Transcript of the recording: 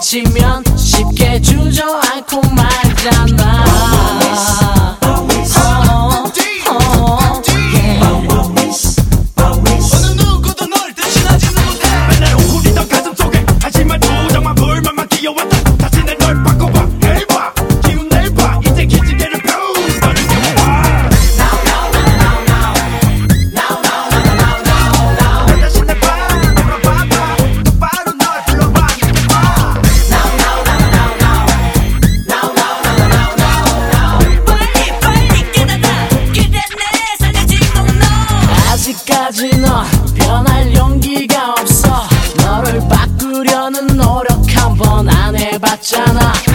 마치면 쉽게 주저앉고 말잖아. 어느 누구도 널 대신하지는 못해. 맨날 웅크리던 가슴 속에 한심한 조정만 불만만 끼어왔다. 다시 날 널 바꿔봐 해봐. 기운 내봐. 이제 기지개를 펴. 너를 잡아봐. 다시 날 봐. 봐봐. 똑바로 널 불러봐. 빨리 깨닫아. 그래 내 삶의 주인공은 너. 아직까지 넌 변할 용기가 없어. 너를 바꾸려는 노력 한 번 안 해봤잖아.